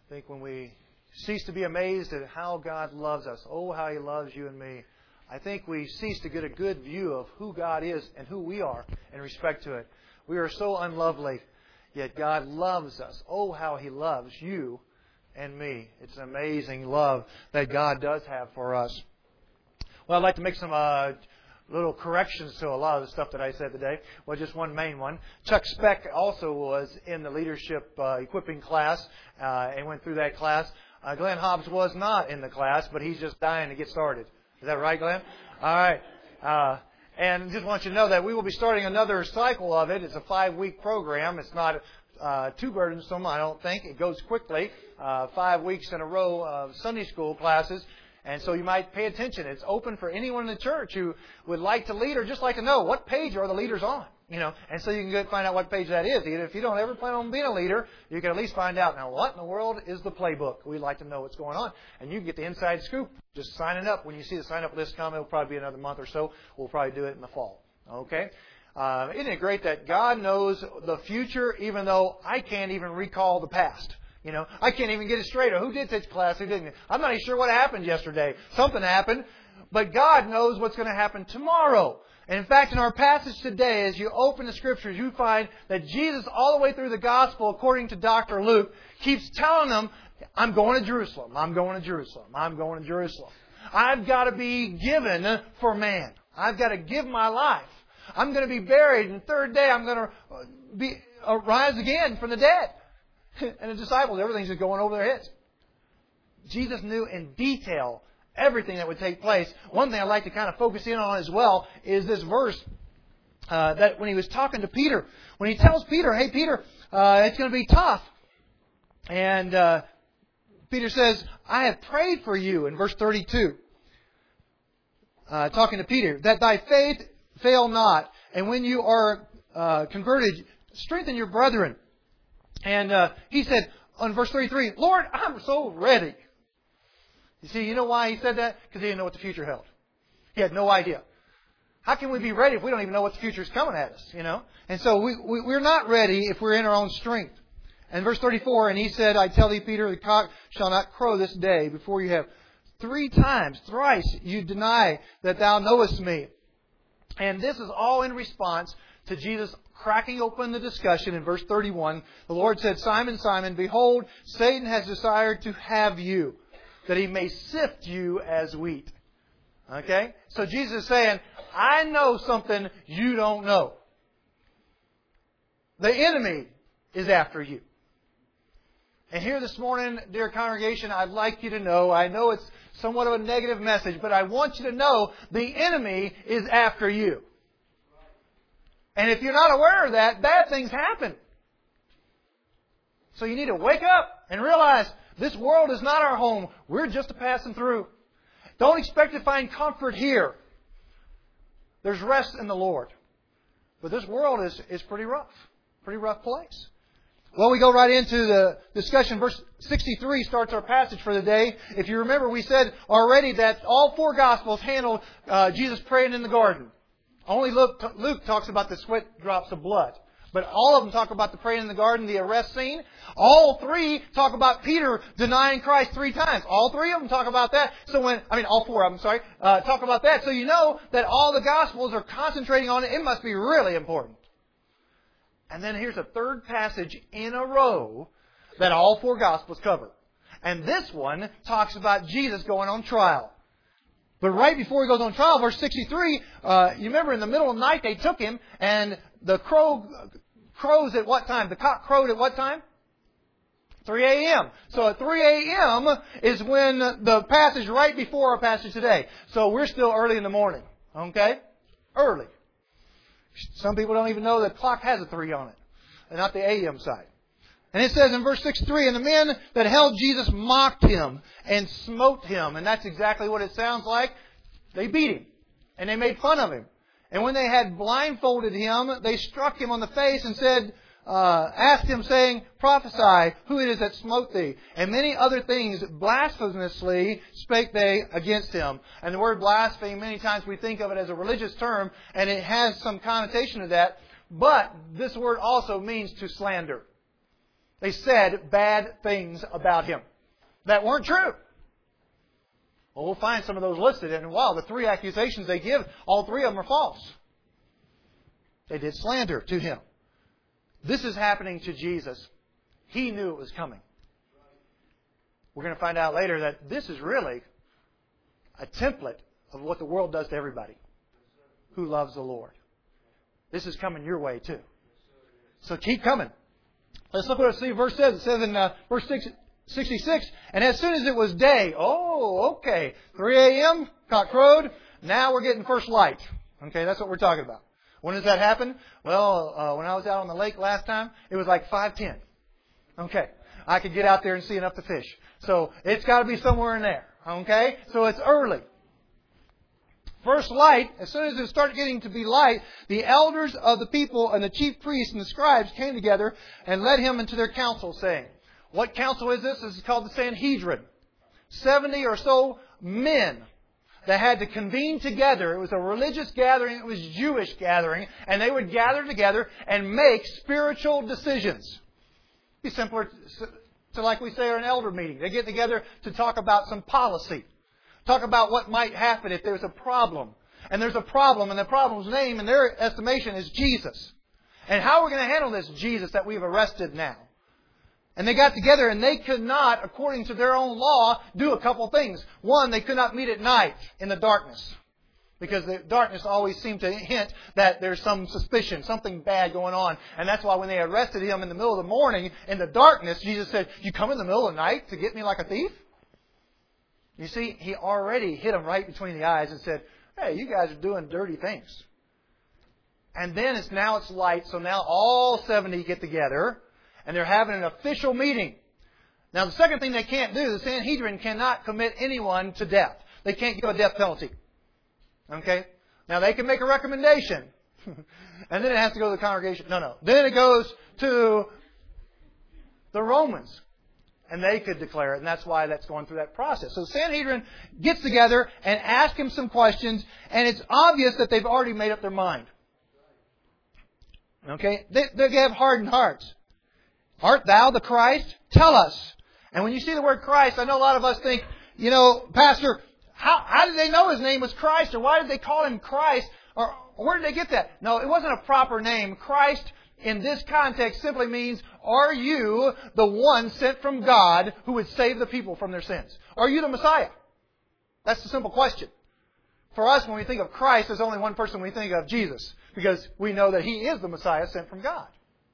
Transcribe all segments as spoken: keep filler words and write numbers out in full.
I think when we cease to be amazed at how God loves us, oh, how He loves you and me, I think we cease to get a good view of who God is and who we are in respect to it. We are so unlovely, yet God loves us. Oh, how He loves you and me. It's an amazing love that God does have for us. Well, I'd like to make some uh, little corrections to a lot of the stuff that I said today. Well, just one main one. Chuck Speck also was in the leadership uh, equipping class uh, and went through that class. Uh, Glenn Hobbs was not in the class, but he's just dying to get started. Is that right, Glenn? All right. Uh, and just want you to know that we will be starting another cycle of it. It's a five-week program. It's not uh, too burdensome, I don't think. It goes quickly. Uh, five weeks in a row of Sunday school classes. And so you might pay attention. It's open for anyone in the church who would like to lead or just like to know what page are the leaders on. You know, and so you can go find out what page that is. If you don't ever plan on being a leader, you can at least find out, now, what in the world is the playbook? We'd like to know what's going on. And you can get the inside scoop just signing up. When you see the sign-up list come, it'll probably be another month or so. We'll probably do it in the fall. Okay? Uh, isn't it great that God knows the future, even though I can't even recall the past? You know, I can't even get it straight. Or who did teach class? Who didn't? I'm not even sure what happened yesterday. Something happened. But God knows what's going to happen tomorrow. And in fact, in our passage today, as you open the Scriptures, you find that Jesus, all the way through the Gospel, according to Doctor Luke, keeps telling them, I'm going to Jerusalem. I'm going to Jerusalem. I'm going to Jerusalem. I've got to be given for man. I've got to give my life. I'm going to be buried, and the third day I'm going to be uh, rise again from the dead. And the disciples, everything's just going over their heads. Jesus knew in detail everything that would take place. One thing I'd like to kind of focus in on as well is this verse uh, that when He was talking to Peter, when He tells Peter, hey, Peter, uh, it's going to be tough. And uh, Peter says, I have prayed for you in verse thirty-two. Uh, talking to Peter, that thy faith fail not. And when you are uh, converted, strengthen your brethren. And uh, he said on verse thirty-three, Lord, I'm so ready. You see, you know why he said that? Because he didn't know what the future held. He had no idea. How can we be ready if we don't even know what the future is coming at us, you know? And so we, we, we're not ready if we're in our own strength. And verse thirty-four, and he said, I tell thee, Peter, the cock shall not crow this day before you have three times, thrice, you deny that thou knowest me. And this is all in response to Jesus cracking open the discussion in verse thirty-one. The Lord said, Simon, Simon, behold, Satan has desired to have you, that he may sift you as wheat. Okay? So Jesus is saying, I know something you don't know. The enemy is after you. And here this morning, dear congregation, I'd like you to know, I know it's somewhat of a negative message, but I want you to know the enemy is after you. And if you're not aware of that, bad things happen. So you need to wake up and realize this world is not our home. We're just a passing through. Don't expect to find comfort here. There's rest in the Lord. But this world is, is pretty rough. Pretty rough place. Well, we go right into the discussion. Verse sixty-three starts our passage for the day. If you remember, we said already that all four Gospels handle uh, Jesus praying in the garden. Only Luke, Luke talks about the sweat drops of blood. But all of them talk about the praying in the garden, the arrest scene. All three talk about Peter denying Christ three times. All three of them talk about that. So when, I mean, all four of them, sorry, uh, talk about that. So you know that all the Gospels are concentrating on it. It must be really important. And then here's a third passage in a row that all four Gospels cover. And this one talks about Jesus going on trial. But right before He goes on trial, verse sixty-three, uh, you remember in the middle of the night they took Him, and the crow crows at what time? The cock crowed at what time? three a.m. So at three a.m. is when the passage right before our passage today. So we're still early in the morning. Okay? Early. Some people don't even know that the clock has a three on it, and not the A M side. And it says in verse sixty-three, and the men that held Jesus mocked Him and smote Him. And that's exactly what it sounds like. They beat Him. And they made fun of Him. And when they had blindfolded Him, they struck Him on the face and said, uh, asked Him, saying, Prophesy, who it is that smote thee? And many other things blasphemously spake they against Him. And the word blaspheme, many times we think of it as a religious term, and it has some connotation to that. But this word also means to slander. They said bad things about Him that weren't true. Well, we'll find some of those listed. And wow, the three accusations they give, all three of them are false. They did slander to Him. This is happening to Jesus. He knew it was coming. We're going to find out later that this is really a template of what the world does to everybody who loves the Lord. This is coming your way too. So keep coming. Let's look what the verse says. It says in uh, verse sixty-six, and as soon as it was day, oh, okay, three a.m., cock crowed, now we're getting first light. Okay, that's what we're talking about. When does that happen? Well, uh, when I was out on the lake last time, it was like five ten. Okay, I could get out there and see enough to fish. So it's got to be somewhere in there. Okay, so it's early. First light, as soon as it started getting to be light, the elders of the people and the chief priests and the scribes came together and led Him into their council, saying, what council is this? This is called the Sanhedrin. Seventy or so men that had to convene together. It was a religious gathering. It was a Jewish gathering. And they would gather together and make spiritual decisions. It'd be simpler to, like we say, an elder meeting. They get together to talk about some policy. Talk about what might happen if there's a problem. And there's a problem, and the problem's name in their estimation is Jesus. And how are we going to handle this Jesus that we've arrested now? And they got together and they could not, according to their own law, do a couple things. One, they could not meet at night in the darkness. Because the darkness always seemed to hint that there's some suspicion, something bad going on. And that's why when they arrested Him in the middle of the morning, in the darkness, Jesus said, you come in the middle of the night to get me like a thief? You see, He already hit them right between the eyes and said, hey, you guys are doing dirty things. And then it's now it's light, so now all seventy get together and they're having an official meeting. Now the second thing they can't do, the Sanhedrin cannot commit anyone to death. They can't give a death penalty. Okay? Now they can make a recommendation. And then it has to go to the congregation. No, no. Then it goes to the Romans. And they could declare it, and that's why that's going through that process. So the Sanhedrin gets together and asks Him some questions, and it's obvious that they've already made up their mind. Okay? They, they have hardened hearts. Art thou the Christ? Tell us. And when you see the word Christ, I know a lot of us think, you know, Pastor, how, how did they know His name was Christ? Or why did they call Him Christ? Or where did they get that? No, it wasn't a proper name. Christ, in this context, simply means, are you the one sent from God who would save the people from their sins? Are you the Messiah? That's the simple question. For us, when we think of Christ, there's only one person we think of, Jesus, because we know that He is the Messiah sent from God.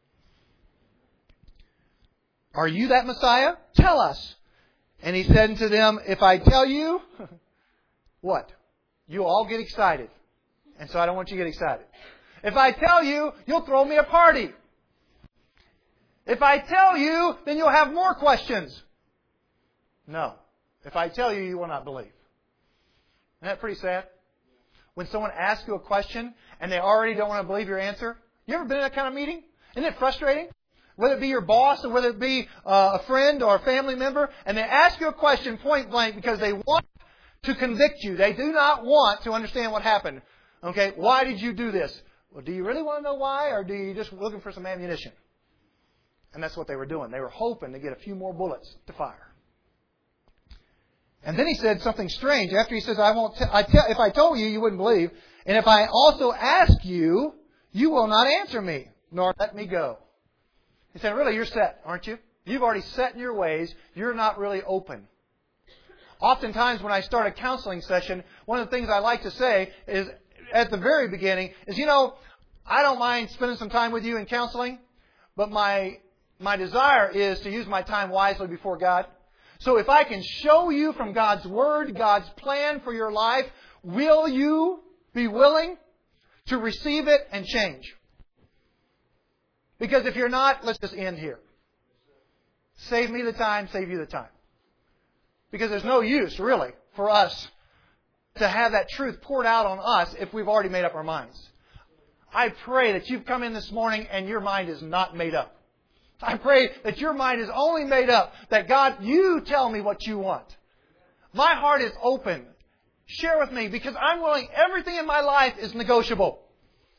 Are you that Messiah? Tell us. And He said unto them, if I tell you, what? You all get excited. And so I don't want you to get excited. If I tell you, you'll throw me a party. If I tell you, then you'll have more questions. No. If I tell you, you will not believe. Isn't that pretty sad? When someone asks you a question and they already don't want to believe your answer. You ever been in that kind of meeting? Isn't it frustrating? Whether it be your boss or whether it be uh, a friend or a family member, and they ask you a question point blank because they want to convict you. They do not want to understand what happened. Okay, why did you do this? Well, do you really want to know why, or do you just looking for some ammunition? And that's what they were doing. They were hoping to get a few more bullets to fire. And then He said something strange. After He says, "I won't. T- I tell. If I told you, you wouldn't believe. And if I also ask you, you will not answer me, nor let me go." He said, "Really, you're set, aren't you? You've already set in your ways. You're not really open." Oftentimes, when I start a counseling session, one of the things I like to say is, at the very beginning, is, you know, I don't mind spending some time with you in counseling, but my my desire is to use my time wisely before God. So if I can show you from God's Word, God's plan for your life, will you be willing to receive it and change? Because if you're not, let's just end here. Save me the time, save you the time. Because there's no use, really, for us to have that truth poured out on us if we've already made up our minds. I pray that you've come in this morning and your mind is not made up. I pray that your mind is only made up that, God, you tell me what you want. My heart is open. Share with me, because I'm willing. Everything in my life is negotiable.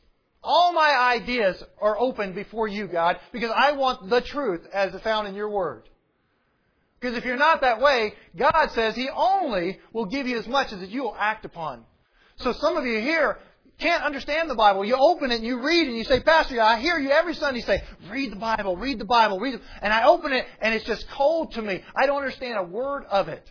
All my ideas are open before you, God, because I want the truth as found in your Word. Because if you're not that way, God says He only will give you as much as you will act upon. So some of you here can't understand the Bible. You open it and you read and you say, Pastor, I hear you every Sunday say, read the Bible, read the Bible, read it. And I open it and it's just cold to me. I don't understand a word of it.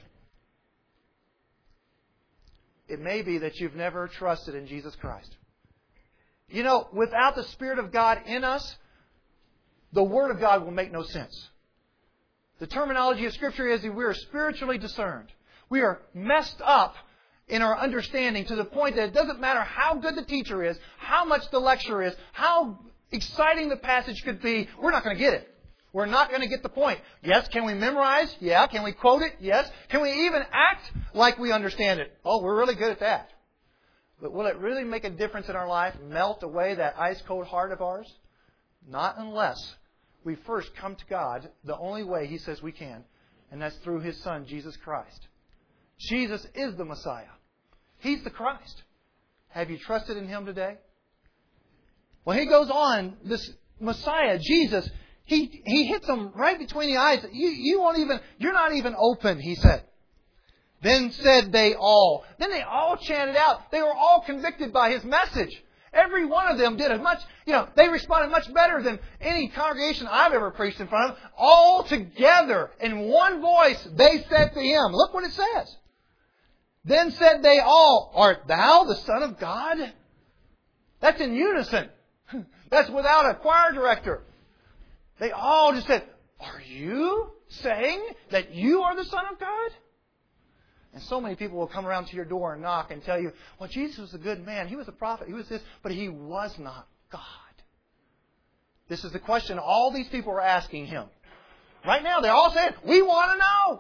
It may be that you've never trusted in Jesus Christ. You know, without the Spirit of God in us, the Word of God will make no sense. The terminology of Scripture is that we are spiritually discerned. We are messed up in our understanding to the point that it doesn't matter how good the teacher is, how much the lecture is, how exciting the passage could be, we're not going to get it. We're not going to get the point. Yes, can we memorize? Yeah. Can we quote it? Yes. Can we even act like we understand it? Oh, we're really good at that. But will it really make a difference in our life, melt away that ice-cold heart of ours? Not unless we first come to God the only way He says we can, and that's through His Son, Jesus Christ. Jesus is the Messiah. He's the Christ. Have you trusted in Him today? Well, He goes on, this Messiah, Jesus, He He hits them right between the eyes. You, you won't even, you're not even open, He said. Then said they all. Then they all chanted out. They were all convicted by His message. Every one of them did as much, you know, they responded much better than any congregation I've ever preached in front of. All together, in one voice, they said to Him, look what it says. Then said they all, art thou the Son of God? That's in unison. That's without a choir director. They all just said, are you saying that you are the Son of God? And so many people will come around to your door and knock and tell you, well, Jesus was a good man. He was a prophet. He was this, but He was not God. This is the question all these people are asking Him. Right now, they're all saying, we want to know.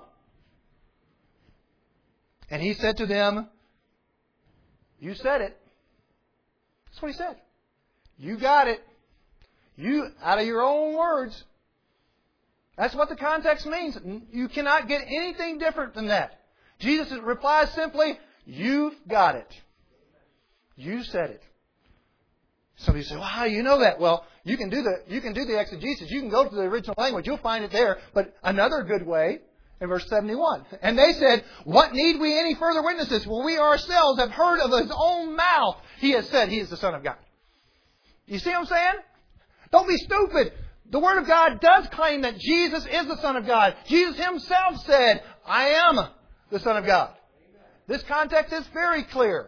And He said to them, you said it. That's what He said. You got it. You, out of your own words. That's what the context means. You cannot get anything different than that. Jesus replies simply, you've got it. You said it. Somebody says, well, how do you know that? Well, you can do the you can do the exegesis. You can go to the original language. You'll find it there. But another good way, in verse seventy-one. And they said, what need we any further witnesses? Well, we ourselves have heard of His own mouth. He has said He is the Son of God. You see what I'm saying? Don't be stupid. The Word of God does claim that Jesus is the Son of God. Jesus Himself said, I am the Son of God. This context is very clear.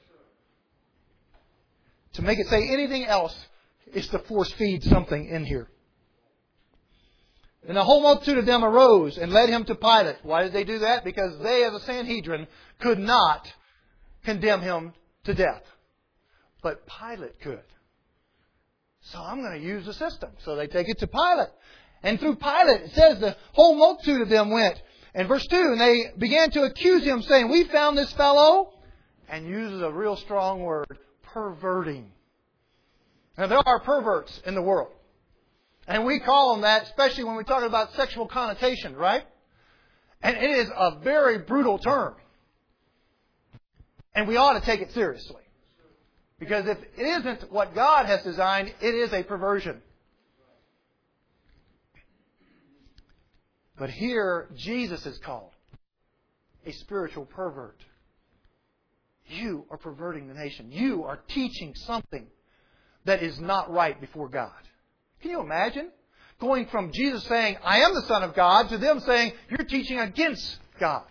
To make it say anything else is to force feed something in here. And the whole multitude of them arose and led Him to Pilate. Why did they do that? Because they, as a Sanhedrin, could not condemn Him to death. But Pilate could. So I'm going to use the system. So they take it to Pilate. And through Pilate, it says the whole multitude of them went. And verse two, and they began to accuse Him, saying, we found this fellow, and uses a real strong word, perverting. Now, there are perverts in the world. And we call them that, especially when we talk about sexual connotation, right? And it is a very brutal term. And we ought to take it seriously. Because if it isn't what God has designed, it is a perversion. But here, Jesus is called a spiritual pervert. You are perverting the nation. You are teaching something that is not right before God. Can you imagine? Going from Jesus saying, I am the Son of God, to them saying, you're teaching against God.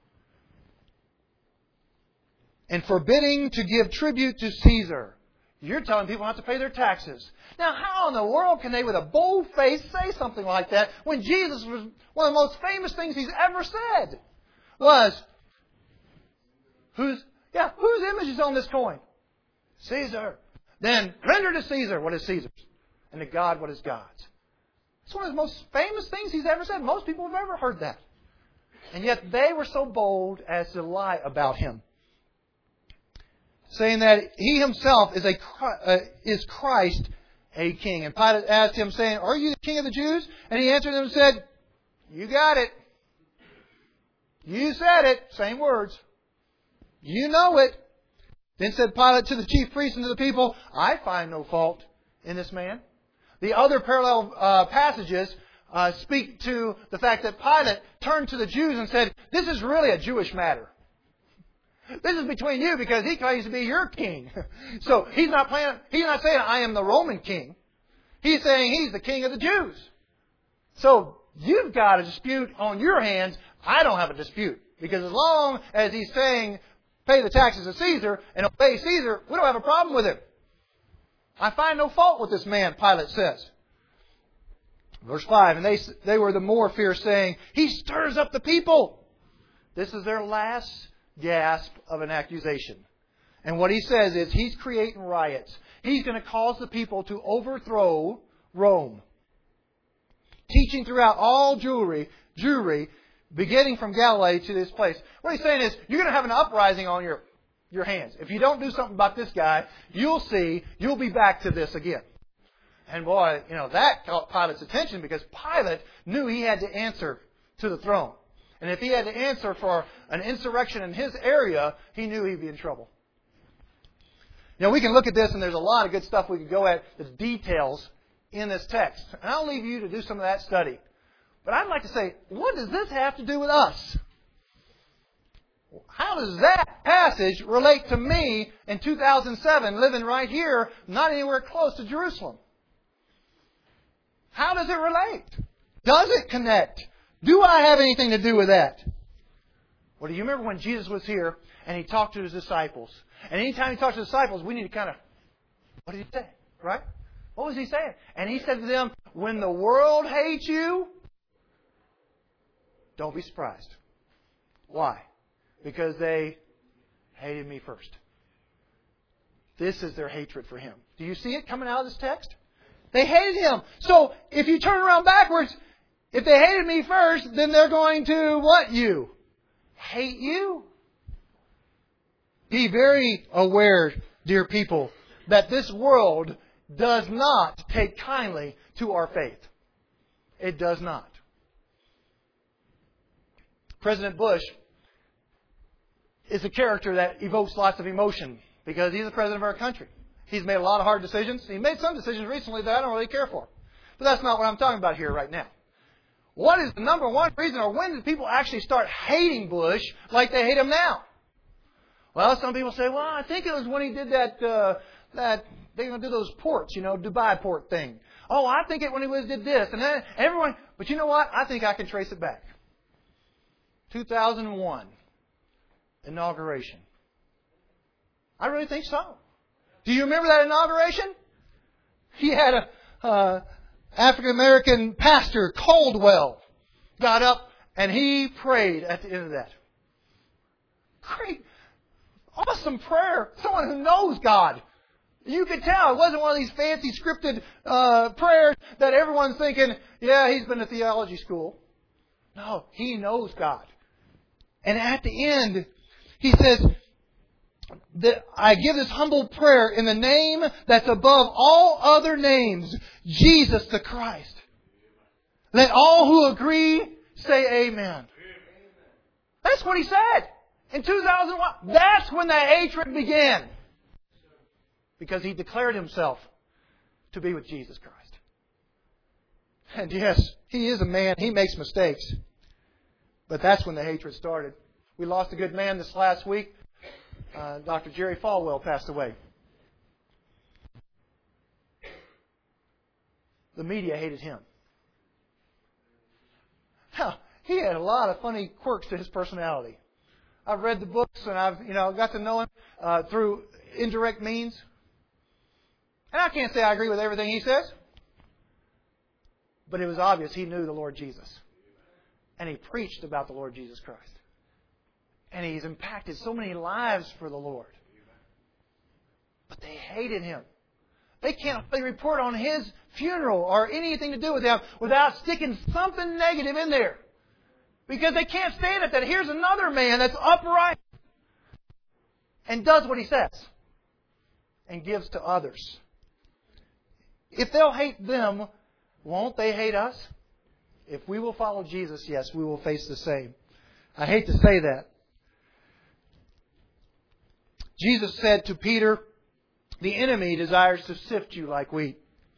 And forbidding to give tribute to Caesar. You're telling people not to pay their taxes. Now, how in the world can they, with a bold face, say something like that when Jesus was one of the most famous things He's ever said was, whose, yeah, whose image is on this coin? Caesar. Then render to Caesar what is Caesar's, and to God what is God's. It's one of the most famous things He's ever said. Most people have ever heard that. And yet they were so bold as to lie about Him, saying that He Himself is a uh, is Christ, a king. And Pilate asked Him, saying, are you the king of the Jews? And He answered them and said, you got it. You said it. Same words. You know it. Then said Pilate to the chief priests and to the people, I find no fault in this man. The other parallel uh, passages uh, speak to the fact that Pilate turned to the Jews and said, this is really a Jewish matter. This is between you because he claims to be your king. So he's not playing, he's not saying I am the Roman king. He's saying he's the king of the Jews. So you've got a dispute on your hands. I don't have a dispute. Because as long as he's saying, pay the taxes to Caesar and obey Caesar, we don't have a problem with him. I find no fault with this man, Pilate says. Verse five, and they, they were the more fierce, saying, he stirs up the people. This is their last gasp of an accusation. And what he says is he's creating riots. He's going to cause the people to overthrow Rome. Teaching throughout all Jewry, Jewry, beginning from Galilee to this place. What he's saying is, you're going to have an uprising on your, your hands. If you don't do something about this guy, you'll see, you'll be back to this again. And boy, you know, that caught Pilate's attention because Pilate knew he had to answer to the throne. And if he had to answer for an insurrection in his area, he knew he'd be in trouble. You know, we can look at this and there's a lot of good stuff we could go at, the details in this text. And I'll leave you to do some of that study. But I'd like to say, what does this have to do with us? How does that passage relate to me in two thousand seven, living right here, not anywhere close to Jerusalem? How does it relate? Does it connect? Do I have anything to do with that? Well, do you remember when Jesus was here and He talked to His disciples? And anytime He talked to the disciples, we need to kind of, what did He say? Right? What was He saying? And He said to them, when the world hates you, don't be surprised. Why? Because they hated me first. This is their hatred for Him. Do you see it coming out of this text? They hated Him. So, if you turn around backwards, if they hated me first, then they're going to what you? Hate you. Be very aware, dear people, that this world does not take kindly to our faith. It does not. President Bush is a character that evokes lots of emotion because he's the president of our country. He's made a lot of hard decisions. He made some decisions recently that I don't really care for. But that's not what I'm talking about here right now. What is the number one reason, or when did people actually start hating Bush like they hate him now? Well, some people say, well, I think it was when he did that, uh, that they're going to do those ports, you know, Dubai port thing. Oh, I think it when he was did this. And then everyone, but you know what? I think I can trace it back. two thousand one inauguration. I really think so. Do you remember that inauguration? He had a uh, African American pastor, Caldwell, got up and he prayed at the end of that. Great, awesome prayer. Someone who knows God. You could tell it wasn't one of these fancy scripted uh, prayers that everyone's thinking, yeah, he's been to theology school. No, he knows God. And at the end, he says, that I give this humble prayer in the name that's above all other names, Jesus the Christ. Let all who agree say amen. That's what he said in two thousand one. That's when the hatred began. Because he declared himself to be with Jesus Christ. And yes, he is a man. He makes mistakes. But that's when the hatred started. We lost a good man this last week. Uh, Doctor Jerry Falwell passed away. The media hated him. Now, he had a lot of funny quirks to his personality. I've read the books and I've you know got to know him uh, through indirect means. And I can't say I agree with everything he says. But it was obvious he knew the Lord Jesus. And he preached about the Lord Jesus Christ. And he's impacted so many lives for the Lord. But they hated him. They can't really report on his funeral or anything to do with him without sticking something negative in there. Because they can't stand it that here's another man that's upright and does what he says and gives to others. If they'll hate them, won't they hate us? If we will follow Jesus, yes, we will face the same. I hate to say that. Jesus said to Peter, the enemy desires to sift you like wheat.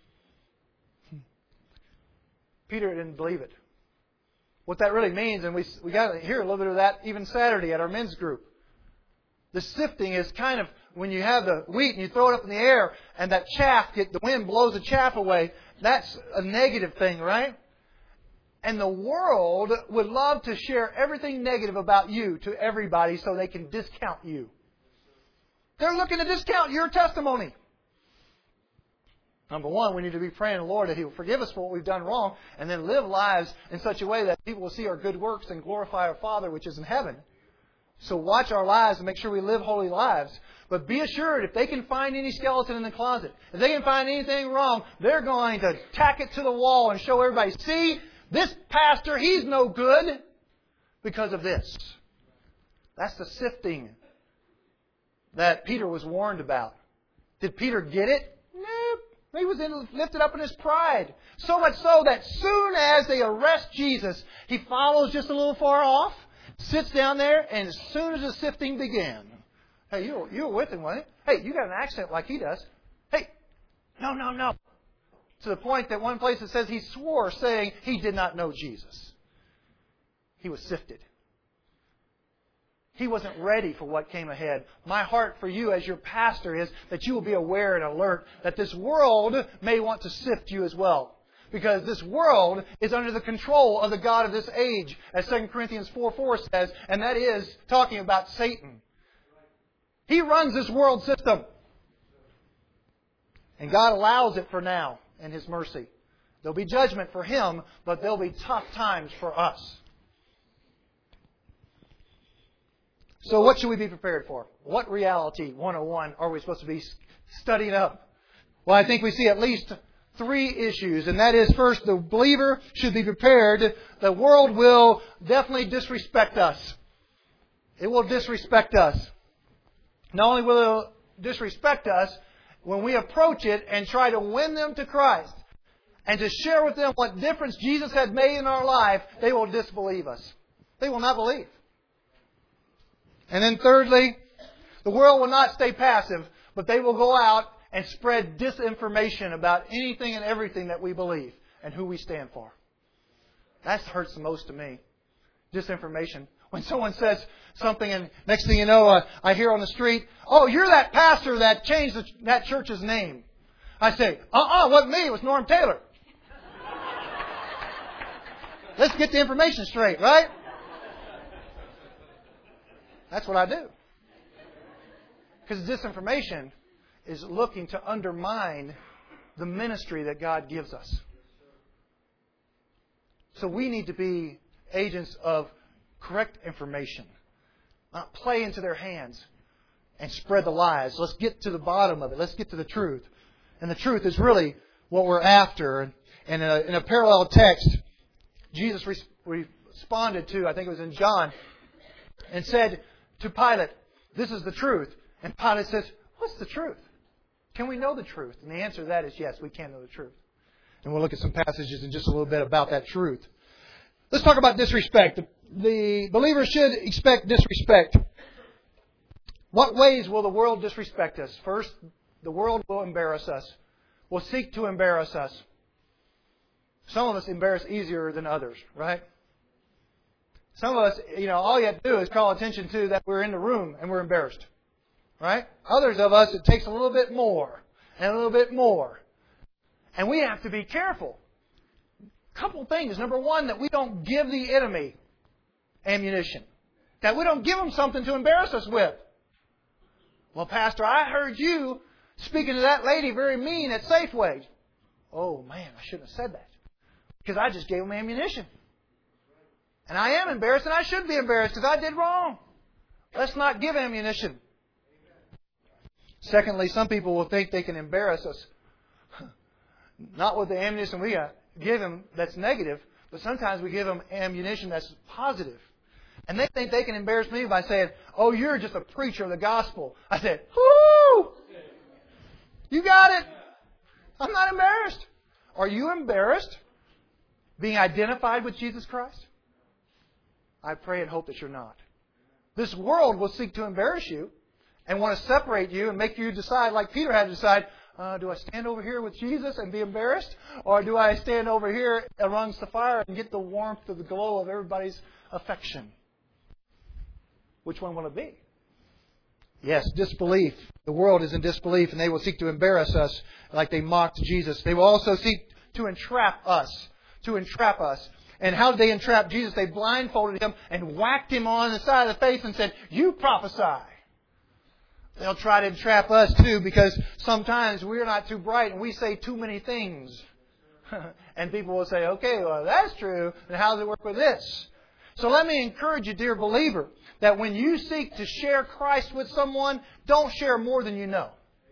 Peter didn't believe it. What that really means, and we we got to hear a little bit of that even Saturday at our men's group. The sifting is kind of when you have the wheat and you throw it up in the air and that chaff, get, the wind blows the chaff away. That's a negative thing, right? And the world would love to share everything negative about you to everybody so they can discount you. They're looking to discount your testimony. Number one, we need to be praying to the Lord that He will forgive us for what we've done wrong and then live lives in such a way that people will see our good works and glorify our Father which is in heaven. So watch our lives and make sure we live holy lives. But be assured, if they can find any skeleton in the closet, if they can find anything wrong, they're going to tack it to the wall and show everybody, see, this pastor, he's no good because of this. That's the sifting that Peter was warned about. Did Peter get it? Nope. He was in, lifted up in his pride. So much so that soon as they arrest Jesus, he follows just a little far off, sits down there, and as soon as the sifting began, hey, you were, you were with him, wasn't it? Hey, you got an accent like he does. Hey, no, no, no. To the point that one place it says he swore, saying he did not know Jesus. He was sifted. He wasn't ready for what came ahead. My heart for you as your pastor is that you will be aware and alert that this world may want to sift you as well. Because this world is under the control of the God of this age, as Second Corinthians four four says, and that is talking about Satan. He runs this world system. And God allows it for now in His mercy. There'll be judgment for Him, but there'll be tough times for us. So what should we be prepared for? What reality one oh one are we supposed to be studying up? Well, I think we see at least three issues. And that is, first, the believer should be prepared. The world will definitely disrespect us. It will disrespect us. Not only will it disrespect us, when we approach it and try to win them to Christ and to share with them what difference Jesus had made in our life, they will disbelieve us. They will not believe. And then thirdly, the world will not stay passive, but they will go out and spread disinformation about anything and everything that we believe and who we stand for. That hurts the most to me. Disinformation. When someone says something and next thing you know, uh, I hear on the street, oh, you're that pastor that changed the, that church's name. I say, uh-uh, it wasn't me, it was Norm Taylor. Let's get the information straight, right? That's what I do. Because disinformation is looking to undermine the ministry that God gives us. So we need to be agents of correct information. Not play into their hands and spread the lies. Let's get to the bottom of it. Let's get to the truth. And the truth is really what we're after. And in a, in a parallel text, Jesus re- responded to, I think it was in John, and said to Pilate, this is the truth. And Pilate says, what's the truth? Can we know the truth? And the answer to that is yes, we can know the truth. And we'll look at some passages in just a little bit about that truth. Let's talk about disrespect. The believer should expect disrespect. What ways will the world disrespect us? First, the world will embarrass us. Will seek to embarrass us. Some of us embarrass easier than others, right? Some of us, you know, all you have to do is call attention to that we're in the room and we're embarrassed. Right? Others of us, it takes a little bit more and a little bit more. And we have to be careful. A couple things. Number one, that we don't give the enemy ammunition. That we don't give them something to embarrass us with. Well, Pastor, I heard you speaking to that lady very mean at Safeway. Oh, man, I shouldn't have said that. Because I just gave them ammunition. And I am embarrassed, and I should be embarrassed because I did wrong. Let's not give ammunition. Secondly, some people will think they can embarrass us. Not with the ammunition we give them that's negative, but sometimes we give them ammunition that's positive. And they think they can embarrass me by saying, oh, you're just a preacher of the gospel. I said, whoo! You got it. I'm not embarrassed. Are you embarrassed being identified with Jesus Christ? I pray and hope that you're not. This world will seek to embarrass you. and want to separate you and make you decide, like Peter had to decide, uh, do I stand over here with Jesus and be embarrassed? Or do I stand over here amongst the fire and get the warmth of the glow of everybody's affection? Which one will it be? Yes, disbelief. The world is in disbelief, and they will seek to embarrass us like they mocked Jesus. They will also seek to entrap us. To entrap us. And how did they entrap Jesus? They blindfolded Him and whacked Him on the side of the face and said, "You prophesy." They'll try to entrap us too, because sometimes we're not too bright and we say too many things. And people will say, "Okay, well, that's true. And how does it work with this?" So let me encourage you, dear believer, that when you seek to share Christ with someone, don't share more than you know.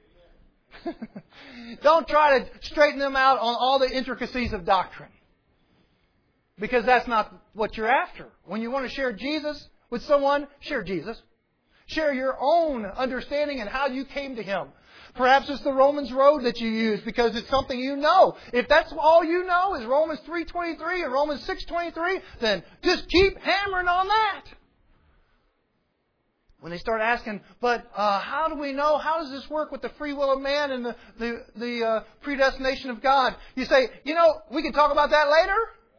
Don't try to straighten them out on all the intricacies of doctrine. Because that's not what you're after. When you want to share Jesus with someone, share Jesus. Share your own understanding and how you came to Him. Perhaps it's the Romans road that you use because it's something you know. If that's all you know is Romans three twenty-three and Romans six twenty-three, then just keep hammering on that. When they start asking, but uh, how do we know? How does this work with the free will of man and the, the, the uh, predestination of God? You say, you know, we can talk about that later.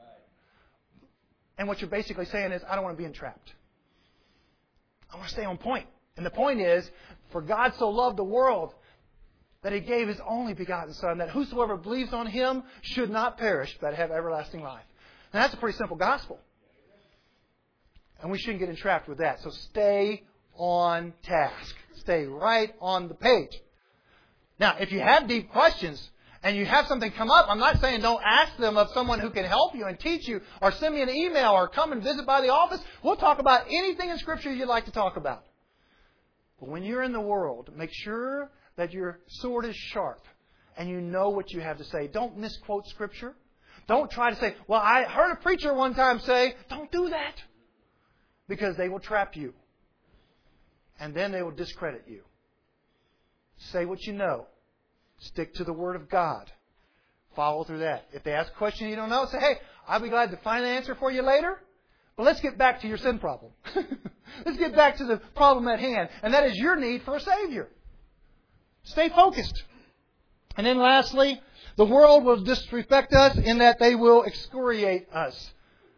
And what you're basically saying is, I don't want to be entrapped. I want to stay on point. And the point is, for God so loved the world that He gave His only begotten Son, that whosoever believes on Him should not perish, but have everlasting life. Now, that's a pretty simple gospel. And we shouldn't get entrapped with that. So stay on task. Stay right on the page. Now, if you have deep questions and you have something come up, I'm not saying don't ask them of someone who can help you and teach you, or send me an email, or come and visit by the office. We'll talk about anything in Scripture you'd like to talk about. But when you're in the world, make sure that your sword is sharp and you know what you have to say. Don't misquote Scripture. Don't try to say, well, I heard a preacher one time say, don't do that. Because they will trap you. And then they will discredit you. Say what you know. Stick to the Word of God. Follow through that. If they ask a question you don't know, say, hey, I'll be glad to find the answer for you later. But let's get back to your sin problem. Let's get back to the problem at hand. And that is your need for a Savior. Stay focused. And then lastly, the world will disrespect us in that they will excoriate us.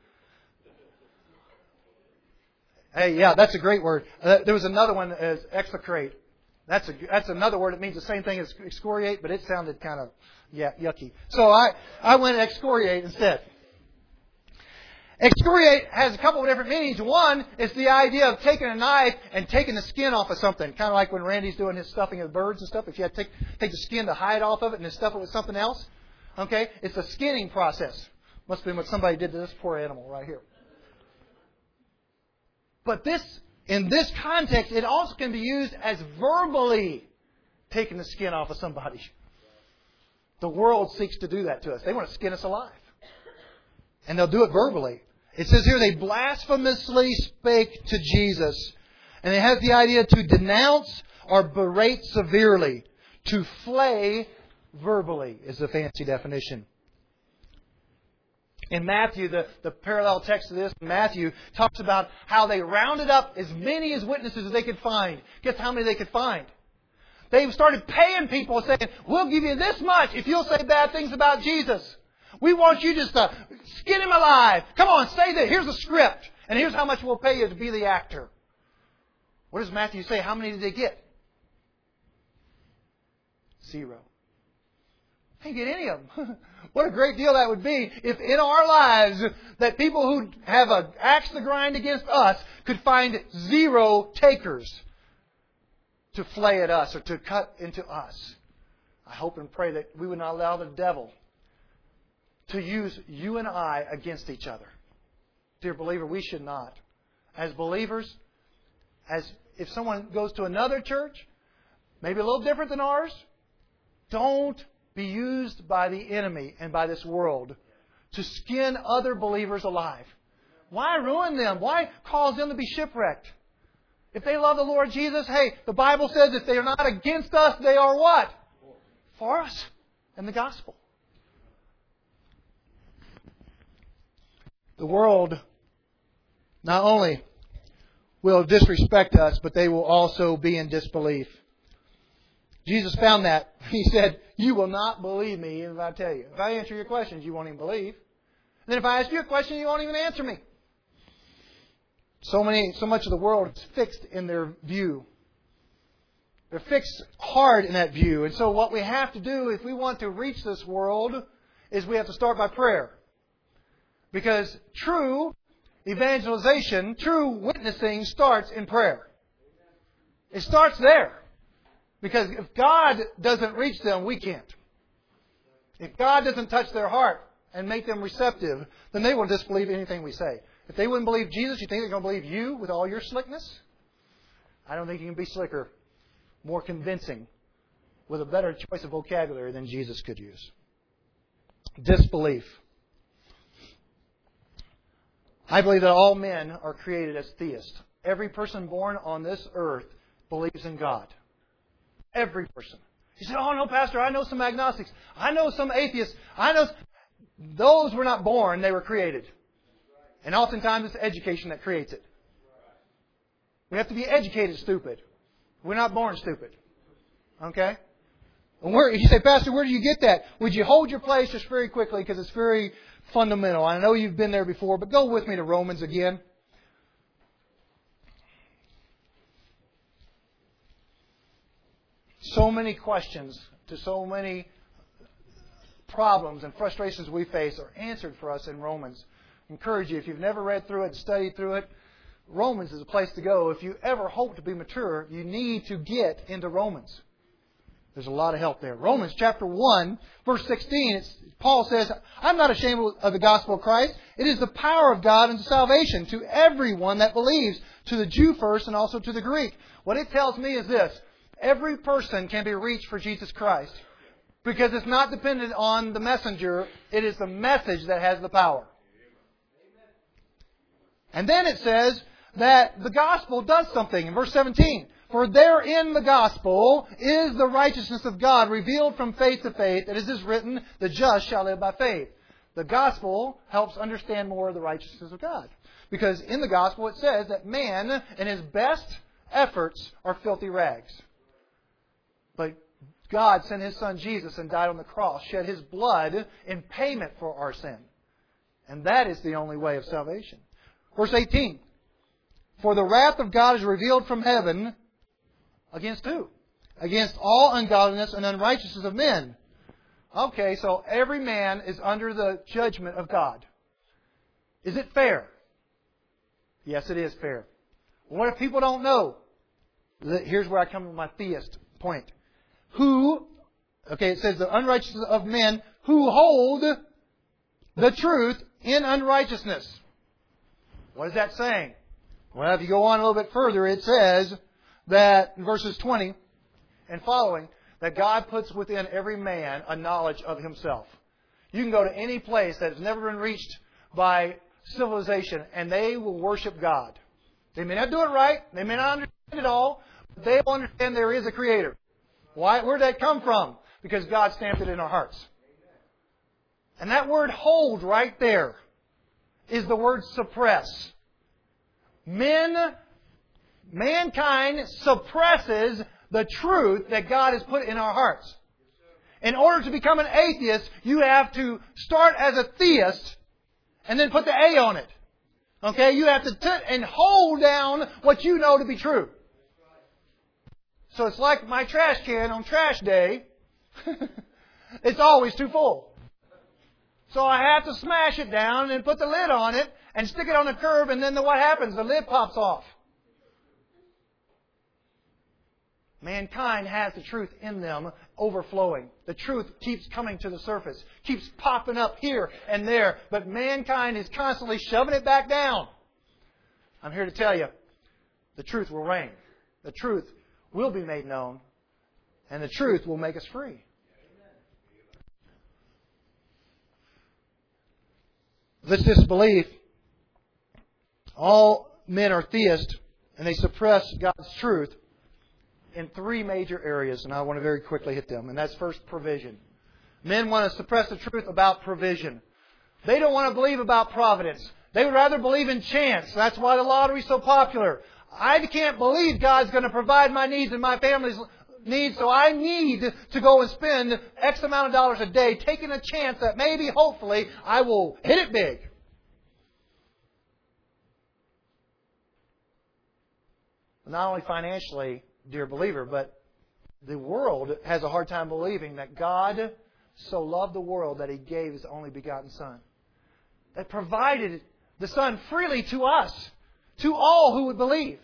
Hey, yeah, that's a great word. Uh, there was another one as execrate. That's a that's another word that means the same thing as excoriate, but it sounded kind of yeah yucky. So I, I went excoriate instead. Excoriate has a couple of different meanings. One is the idea of taking a knife and taking the skin off of something. Kind of like when Randy's doing his stuffing of birds and stuff. If you had to take, take the skin, the hide off of it, and then stuff it with something else. Okay? It's a skinning process. Must have been what somebody did to this poor animal right here. But this, in this context, it also can be used as verbally taking the skin off of somebody. The world seeks to do that to us. They want to skin us alive. And they'll do it verbally. It says here they blasphemously spake to Jesus. And it has the idea to denounce or berate severely. To flay verbally is the fancy definition. In Matthew, the, the parallel text of this, Matthew talks about how they rounded up as many as witnesses as they could find. Guess how many they could find? They started paying people saying, we'll give you this much if you'll say bad things about Jesus. We want you just to skin Him alive. Come on, say that. Here's a script. And here's how much we'll pay you to be the actor. What does Matthew say? How many did they get? Zero. They didn't get any of them. What a great deal that would be if in our lives that people who have an axe to grind against us could find zero takers to flay at us or to cut into us. I hope and pray that we would not allow the devil to use you and I against each other. Dear believer, we should not. As believers, as if someone goes to another church, maybe a little different than ours, don't be used by the enemy and by this world to skin other believers alive. Why ruin them? Why cause them to be shipwrecked? If they love the Lord Jesus, hey, the Bible says if they are not against us, they are what? For us and the gospel. The world not only will disrespect us, but they will also be in disbelief. Jesus found that. He said, you will not believe me even if I tell you. If I answer your questions, you won't even believe. And then if I ask you a question, you won't even answer me. So many, so much of the world is fixed in their view. They're fixed hard in that view. And so what we have to do if we want to reach this world is we have to start by prayer. Because true evangelization, true witnessing starts in prayer. It starts there. Because if God doesn't reach them, we can't. If God doesn't touch their heart and make them receptive, then they will disbelieve anything we say. If they wouldn't believe Jesus, you think they're going to believe you with all your slickness? I don't think you can be slicker, more convincing, with a better choice of vocabulary than Jesus could use. Disbelief. I believe that all men are created as theists. Every person born on this earth believes in God. Every person. You say, oh no, Pastor, I know some agnostics. I know some atheists. I know... Those were not born, they were created. And oftentimes it's education that creates it. We have to be educated stupid. We're not born stupid. Okay? And where, you say, Pastor, where do you get that? Would you hold your place just very quickly because it's very fundamental. I know you've been there before, but go with me to Romans again. So many questions to so many problems and frustrations we face are answered for us in Romans. I encourage you, if you've never read through it, studied through it, Romans is a place to go. If you ever hope to be mature, you need to get into Romans. There's a lot of help there. Romans chapter one, verse sixteen, it's, Paul says, I'm not ashamed of the gospel of Christ. It is the power of God unto salvation to everyone that believes, to the Jew first and also to the Greek. What it tells me is this. Every person can be reached for Jesus Christ. Because it's not dependent on the messenger. It is the message that has the power. And then it says that the gospel does something. In verse seventeen, for therein the gospel is the righteousness of God revealed from faith to faith. As it is written, the just shall live by faith. The gospel helps understand more of the righteousness of God. Because in the gospel it says that man in his best efforts are filthy rags. But God sent His Son Jesus and died on the cross, shed His blood in payment for our sin. And that is the only way of salvation. Verse eighteen. For the wrath of God is revealed from heaven against who? Against all ungodliness and unrighteousness of men. Okay, so every man is under the judgment of God. Is it fair? Yes, it is fair. What if people don't know? Here's where I come to my theist point. Who, okay, it says the unrighteousness of men who hold the truth in unrighteousness. What is that saying? Well, if you go on a little bit further, it says that in verses twenty and following, that God puts within every man a knowledge of himself. You can go to any place that has never been reached by civilization, and they will worship God. They may not do it right, they may not understand it all, but they will understand there is a Creator. Why? Where did that come from? Because God stamped it in our hearts. And that word hold right there is the word suppress. Men, mankind suppresses the truth that God has put in our hearts. In order to become an atheist, you have to start as a theist and then put the A on it. Okay? You have to t- and hold down what you know to be true. So it's like my trash can on trash day. It's always too full. So I have to smash it down and put the lid on it and stick it on the curb, and then the, what happens? The lid pops off. Mankind has the truth in them overflowing. The truth keeps coming to the surface, keeps popping up here and there, but mankind is constantly shoving it back down. I'm here to tell you, the truth will reign. The truth will be made known, and the truth will make us free. This disbelief, all men are theists, and they suppress God's truth in three major areas, and I want to very quickly hit them. And that's first, provision. Men want to suppress the truth about provision. They don't want to believe about providence. They would rather believe in chance. That's why the lottery is so popular. I can't believe God's going to provide my needs and my family's needs, so I need to go and spend X amount of dollars a day taking a chance that maybe, hopefully, I will hit it big. Not only financially, dear believer, but the world has a hard time believing that God so loved the world that He gave His only begotten Son. That provided the Son freely to us, to all who would believe.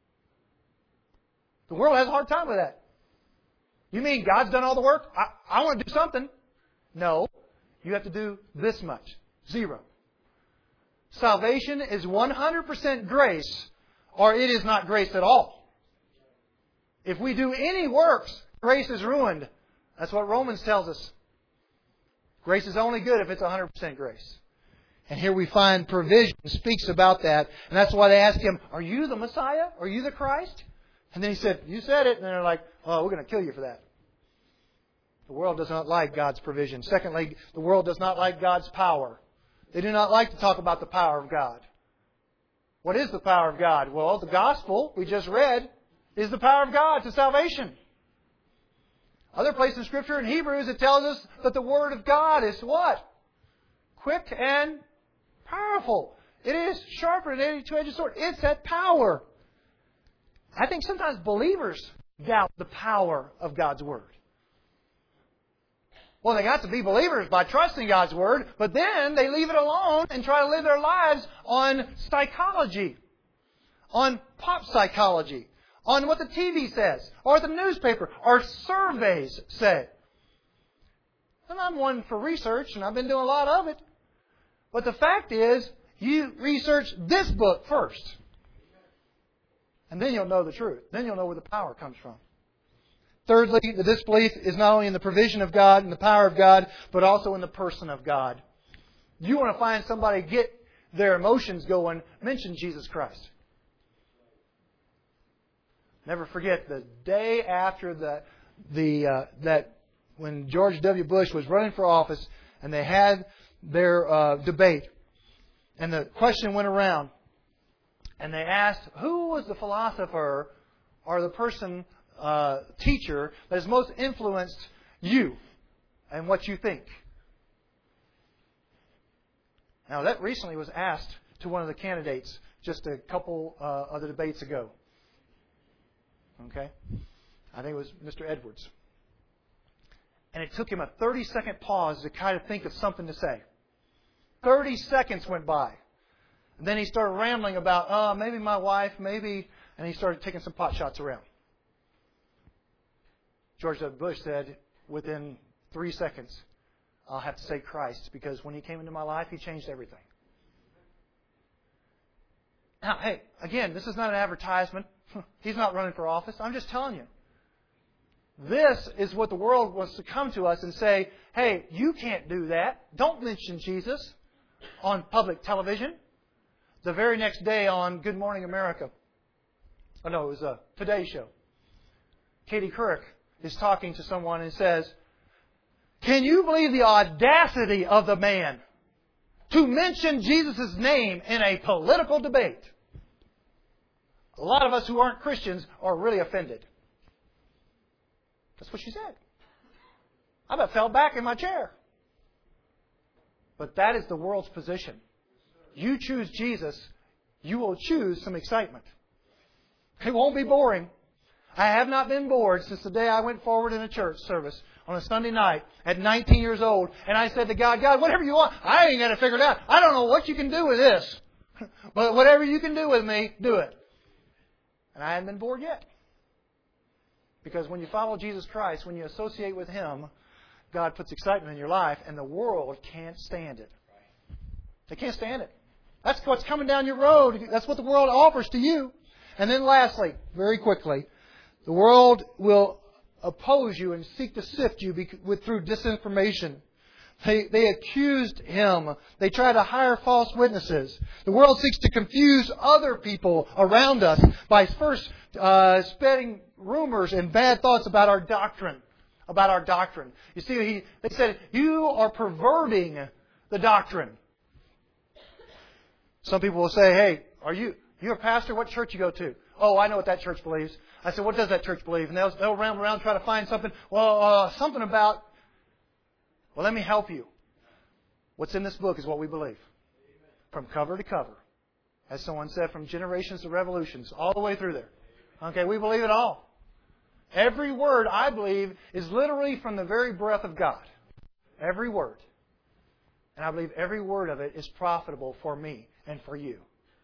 The world has a hard time with that. You mean God's done all the work? I, I want to do something. No. You have to do this much. Zero. Salvation is one hundred percent grace, or it is not grace at all. If we do any works, grace is ruined. That's what Romans tells us. Grace is only good if it's one hundred percent grace. And here we find provision speaks about that. And that's why they asked Him, are you the Messiah? Are you the Christ? And then He said, you said it. And they're like, oh, we're going to kill you for that. The world does not like God's provision. Secondly, the world does not like God's power. They do not like to talk about the power of God. What is the power of God? Well, the gospel we just read is the power of God to salvation. Other places in Scripture, in Hebrews, it tells us that the Word of God is what? Quick and powerful. It is sharper than any two-edged sword. It's that power. I think sometimes believers doubt the power of God's Word. Well, they got to be believers by trusting God's Word, but then they leave it alone and try to live their lives on psychology, on pop psychology, on what the T V says, or the newspaper, or surveys say. And I'm one for research, and I've been doing a lot of it. But the fact is, you research this book first. And then you'll know the truth. Then you'll know where the power comes from. Thirdly, the disbelief is not only in the provision of God and the power of God, but also in the person of God. You want to find somebody get their emotions going, mention Jesus Christ. Never forget the day after the the uh, that when George W. Bush was running for office and they had their uh, debate, and the question went around, and they asked, who was the philosopher or the person, uh, teacher that has most influenced you and what you think? Now that recently was asked to one of the candidates just a couple uh, of the debates ago. Okay? I think it was Mister Edwards. And it took him a thirty-second pause to kind of think of something to say. thirty seconds went by. And then he started rambling about, oh, maybe my wife, maybe... And he started taking some pot shots around. George W. Bush said, within three seconds, I'll have to say Christ, because when He came into my life, He changed everything. Now, hey, again, this is not an advertisement. He's not running for office. I'm just telling you. This is what the world wants to come to us and say, hey, you can't do that. Don't mention Jesus on public television. The very next day on Good Morning America. Oh, no, it was a Today Show. Katie Couric is talking to someone and says, can you believe the audacity of the man to mention Jesus' name in a political debate? A lot of us who aren't Christians are really offended. That's what she said. I about fell back in my chair. But that is the world's position. You choose Jesus, you will choose some excitement. It won't be boring. I have not been bored since the day I went forward in a church service on a Sunday night at nineteen years old. And I said to God, God, whatever you want, I ain't got to figure it out. I don't know what you can do with this. But whatever you can do with me, do it. And I hadn't been bored yet. Because when you follow Jesus Christ, when you associate with Him, God puts excitement in your life, and the world can't stand it. They can't stand it. That's what's coming down your road. That's what the world offers to you. And then lastly, very quickly, the world will oppose you and seek to sift you with, through disinformation. They, they accused Him. They try to hire false witnesses. The world seeks to confuse other people around us by first uh, spreading rumors and bad thoughts about our doctrine. About our doctrine. You see, he, they said, you are perverting the doctrine. Some people will say, hey, are you you're a pastor? What church you go to? Oh, I know what that church believes. I said, what does that church believe? And they'll, they'll ramble around try to find something. Well, uh, something about... Well, let me help you. What's in this book is what we believe. From cover to cover. As someone said, from generations to revolutions, all the way through there. Okay, we believe it all. Every word, I believe, is literally from the very breath of God. Every word. And I believe every word of it is profitable for me and for you.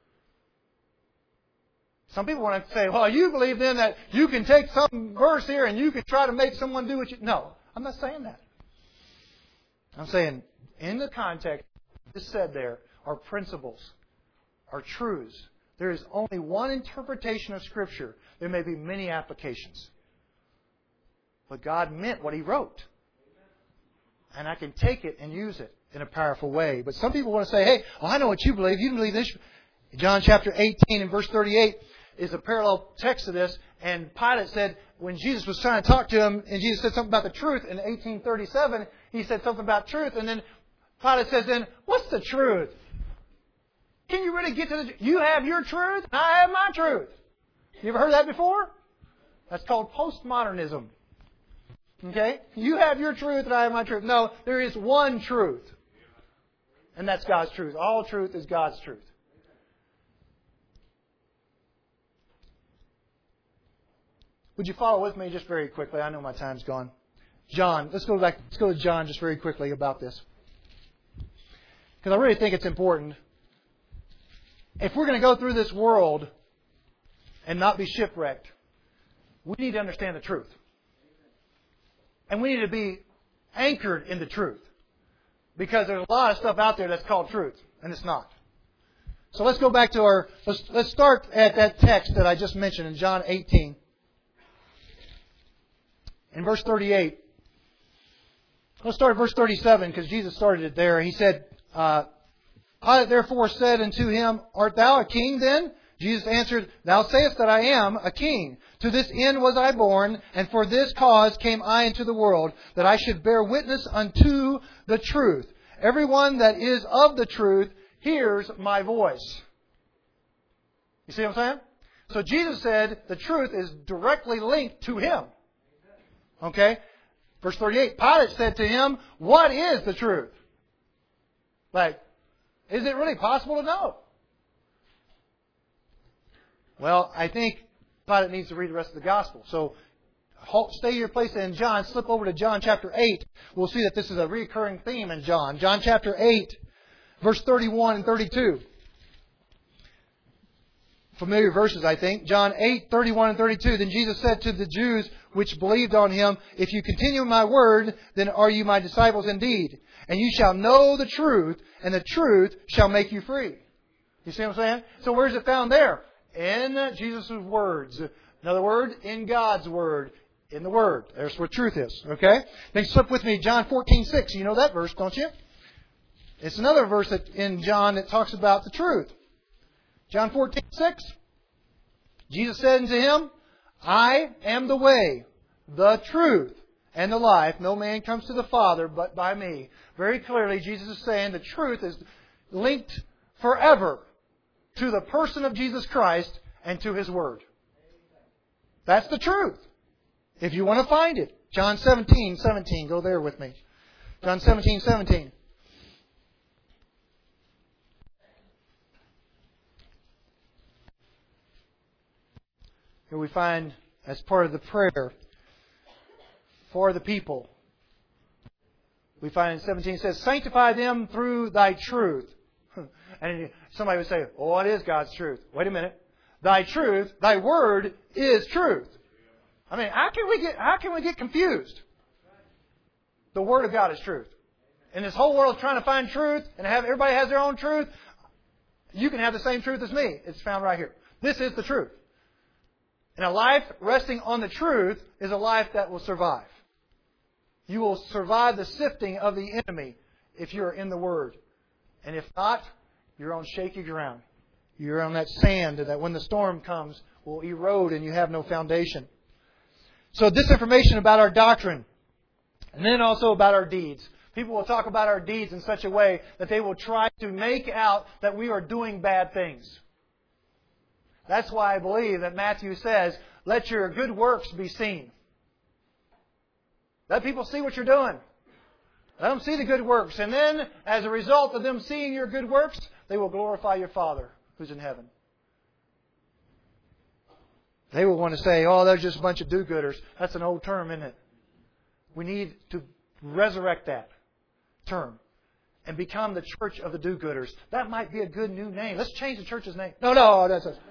Some people want to say, well, you believe then that you can take some verse here and you can try to make someone do what you... No, I'm not saying that. I'm saying, in the context, this said there are principles, are truths. There is only one interpretation of Scripture. There may be many applications. But God meant what He wrote. And I can take it and use it in a powerful way. But some people want to say, hey, well, I know what you believe. You believe this. John chapter eighteen and verse thirty-eight is a parallel text to this. And Pilate said, when Jesus was trying to talk to him, and Jesus said something about the truth in eighteen thirty-seven, he said something about truth. And then Pilate says, then, what's the truth? Can you really get to the... You have your truth, and I have my truth. You ever heard that before? That's called postmodernism. Okay? You have your truth, and I have my truth. No, there is one truth. And that's God's truth. All truth is God's truth. Would you follow with me just very quickly? I know my time's gone. John, let's go back. Let's go to John just very quickly about this. Because I really think it's important. If we're going to go through this world and not be shipwrecked, we need to understand the truth. And we need to be anchored in the truth. Because there's a lot of stuff out there that's called truth, and it's not. So let's go back to our... Let's, let's start at that text that I just mentioned in John eighteen. In verse thirty-eight. Let's start at verse thirty-seven, because Jesus started it there. He said, uh, Pilate therefore said unto him, Art thou a king then? Jesus answered, Thou sayest that I am a king. To this end was I born, and for this cause came I into the world, that I should bear witness unto the truth. Everyone that is of the truth hears my voice. You see what I'm saying? So Jesus said the truth is directly linked to Him. Okay? Verse thirty-eight, Pilate said to him, What is the truth? Like, is it really possible to know? Well, I think Pilate needs to read the rest of the Gospel. So, stay your place in John. Slip over to John chapter eight. We'll see that this is a recurring theme in John. John chapter eight, verse thirty-one and thirty-two. Familiar verses, I think. John eight, thirty-one and thirty-two. Then Jesus said to the Jews which believed on Him, If you continue in my word, then are you my disciples indeed. And you shall know the truth, and the truth shall make you free. You see what I'm saying? So where's it found there? In Jesus' words. In other words, in God's word. In the Word. There's where truth is. Okay? Then slip with me John fourteen six. You know that verse, don't you? It's another verse that in John that talks about the truth. John fourteen six. Jesus said unto him, I am the way, the truth, and the life. No man comes to the Father but by me. Very clearly, Jesus is saying the truth is linked forever to the person of Jesus Christ and to His Word. That's the truth. If you want to find it. John seventeen seventeen. Go there with me. John seventeen seventeen. Here we find, as part of the prayer for the people, we find in seventeen, it says, Sanctify them through Thy truth. And somebody would say, oh, what is God's truth? Wait a minute. Thy truth, Thy Word is truth. I mean, how can we get, how can we get confused? The Word of God is truth. And this whole world is trying to find truth, and have everybody has their own truth. You can have the same truth as me. It's found right here. This is the truth. And a life resting on the truth is a life that will survive. You will survive the sifting of the enemy if you're in the Word. And if not, you're on shaky ground. You're on that sand that when the storm comes will erode and you have no foundation. So this information about our doctrine, and then also about our deeds. People will talk about our deeds in such a way that they will try to make out that we are doing bad things. That's why I believe that Matthew says, let your good works be seen. Let people see what you're doing. Let them see the good works. And then, as a result of them seeing your good works, they will glorify your Father who's in heaven. They will want to say, oh, they're just a bunch of do-gooders. That's an old term, isn't it? We need to resurrect that term and become the church of the do-gooders. That might be a good new name. Let's change the church's name. No, no, that's a...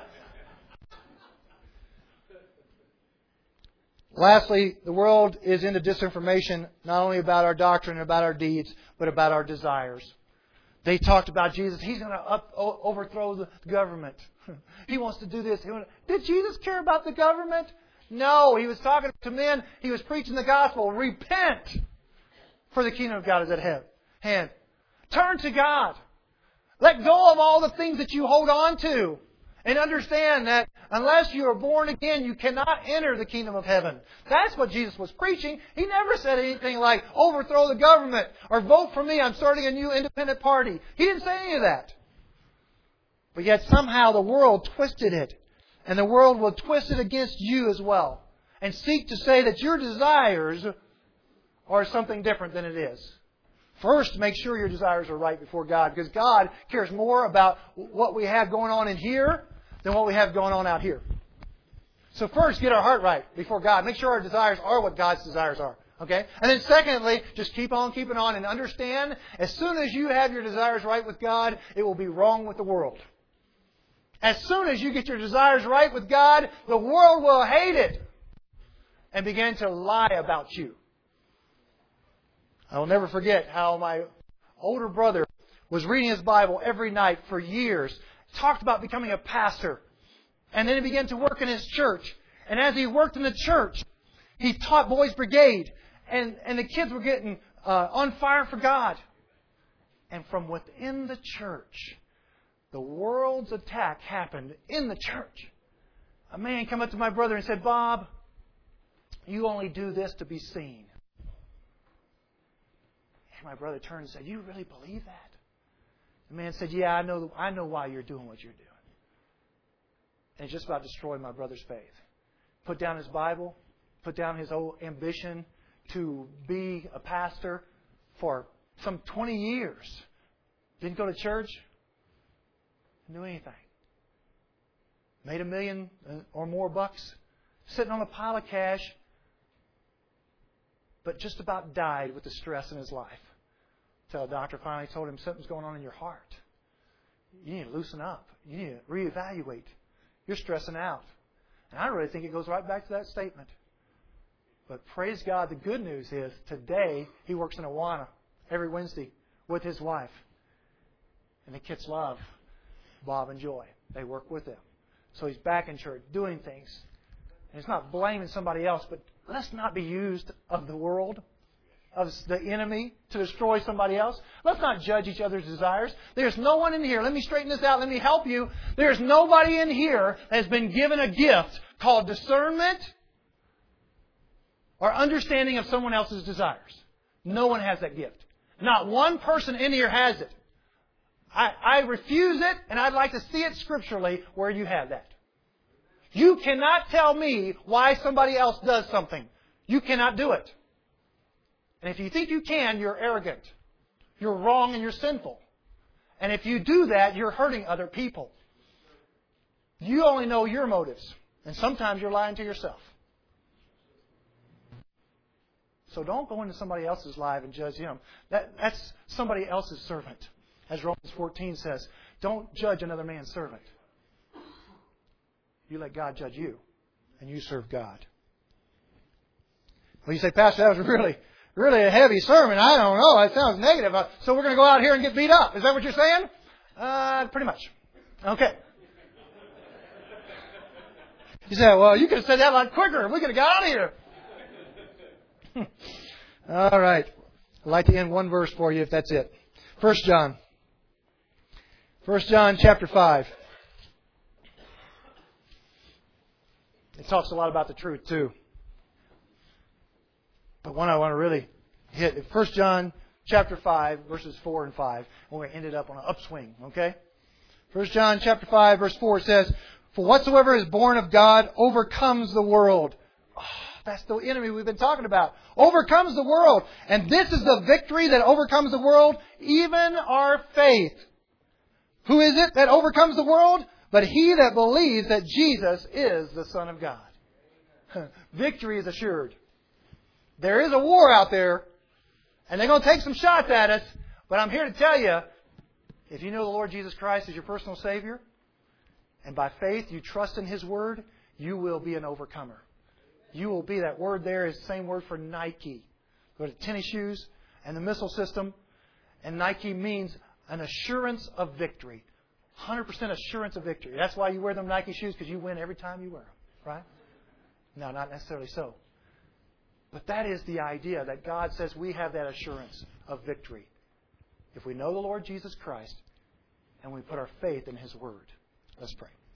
Lastly, the world is into disinformation not only about our doctrine and about our deeds, but about our desires. They talked about Jesus. He's going to up, overthrow the government. He wants to do this. Did Jesus care about the government? No. He was talking to men. He was preaching the gospel. Repent, for the kingdom of God is at hand. Turn to God. Let go of all the things that you hold on to. And understand that unless you are born again, you cannot enter the kingdom of heaven. That's what Jesus was preaching. He never said anything like, overthrow the government, or vote for me, I'm starting a new independent party. He didn't say any of that. But yet somehow the world twisted it. And the world will twist it against you as well. And seek to say that your desires are something different than it is. First, make sure your desires are right before God. Because God cares more about what we have going on in here than what we have going on out here. So first, get our heart right before God. Make sure our desires are what God's desires are. Okay? And then secondly, just keep on keeping on and understand, as soon as you have your desires right with God, it will be wrong with the world. As soon as you get your desires right with God, the world will hate it and begin to lie about you. I will never forget how my older brother was reading his Bible every night for years, talked about becoming a pastor, and then he began to work in his church. And as he worked in the church, he taught Boys Brigade, and, and the kids were getting uh, on fire for God. And from within the church, the world's attack happened in the church. A man came up to my brother and said, Bob, you only do this to be seen. And my brother turned and said, you really believe that? The man said, yeah, I know, I know why you're doing what you're doing. And it just about destroyed my brother's faith. Put down his Bible, put down his old ambition to be a pastor for some twenty years. Didn't go to church. Didn't do anything. Made a million or more bucks. Sitting on a pile of cash. But just about died with the stress in his life. Until a doctor finally told him something's going on in your heart. You need to loosen up. You need to reevaluate. You're stressing out. And I really think it goes right back to that statement. But praise God, the good news is today he works in Awana every Wednesday with his wife. And the kids love Bob and Joy. They work with him. So he's back in church doing things. And it's not blaming somebody else, but let's not be used of the world, of the enemy, to destroy somebody else. Let's not judge each other's desires. There's no one in here. Let me straighten this out. Let me help you. There's nobody in here that has been given a gift called discernment or understanding of someone else's desires. No one has that gift. Not one person in here has it. I, I refuse it, and I'd like to see it scripturally where you have that. You cannot tell me why somebody else does something. You cannot do it. And if you think you can, you're arrogant. You're wrong and you're sinful. And if you do that, you're hurting other people. You only know your motives. And sometimes you're lying to yourself. So don't go into somebody else's life and judge them. That, that's somebody else's servant. As Romans fourteen says, don't judge another man's servant. You let God judge you, and you serve God. Well, you say, Pastor, that was really, really a heavy sermon. I don't know. That sounds negative. Uh, so we're going to go out here and get beat up. Is that what you're saying? Uh, pretty much. Okay. You say, well, you could have said that a lot quicker. We could have got out of here. All right. I'd like to end one verse for you if that's it. First John. First John chapter five. It talks a lot about the truth too. But one I want to really hit. First John chapter five, verses four and five. When we ended up on an upswing. Okay? First John chapter five, verse four says, For whatsoever is born of God overcomes the world. Oh, that's the enemy we've been talking about. Overcomes the world. And this is the victory that overcomes the world, even our faith. Who is it that overcomes the world? But he that believes that Jesus is the Son of God. Victory is assured. There is a war out there, and they're going to take some shots at us. But I'm here to tell you, if you know the Lord Jesus Christ as your personal Savior, and by faith you trust in His Word, you will be an overcomer. You will be, that word there is the same word for Nike. Go to tennis shoes and the missile system, and Nike means an assurance of victory. one hundred percent assurance of victory. That's why you wear them Nike shoes, because you win every time you wear them. Right? No, not necessarily so. But that is the idea, that God says we have that assurance of victory if we know the Lord Jesus Christ and we put our faith in His Word. Let's pray.